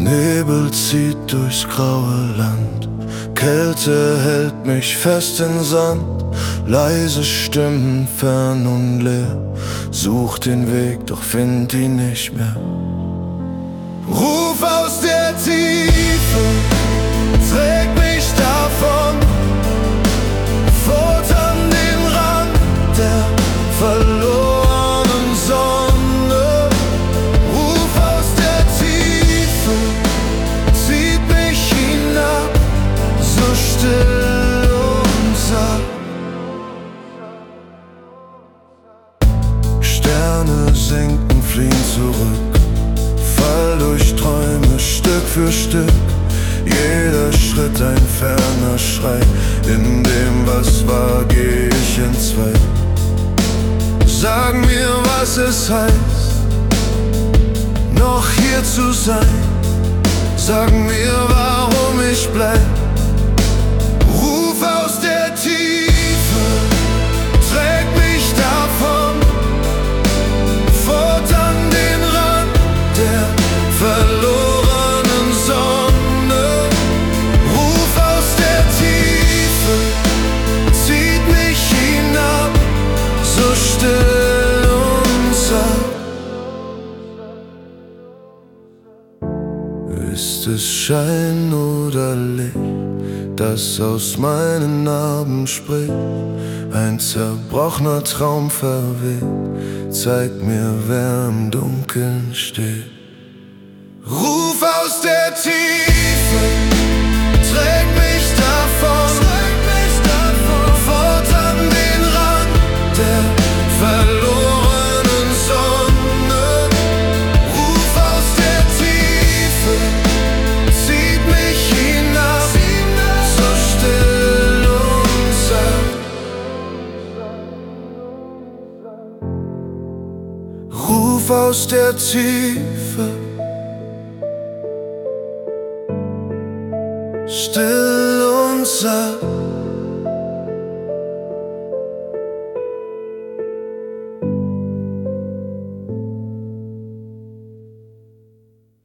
Nebel zieht durchs graue Land, Kälte hält mich fest in Sand. Leise Stimmen fern und leer, such den Weg, doch find ihn nicht mehr. Ruf aus der Tiefe, träg mich davon, fort an den Rand der verlorenen Sonne. Ruf aus der Tiefe, zieht mich hinab, so still und satt. Sterne sinken, fliehen zurück, fall durch Träume Stück für Stück. Jeder Schritt ein ferner Schrei, in dem was war geh ich entzwei. Sag mir, was es heißt, noch hier zu sein. Sag mir, warum ich bleib. Ruf aus der Tiefe, träg mich davon, fort an den Rand der verlorenen Sonne. Ruf aus der Tiefe, zieht mich hinab, so still und satt. Ist es Schein oder Licht, das aus meinen Narben spricht? Ein zerbrochener Traum verweht, zeig mir, wer im Dunkeln steht. Ruf aus der Tiefe, träg mich davon, fort an den Rand der verlorenen Sonne. Ruf aus der Tiefe, zieht mich hinab, so still und satt. Ruf aus der Tiefe, still und satt.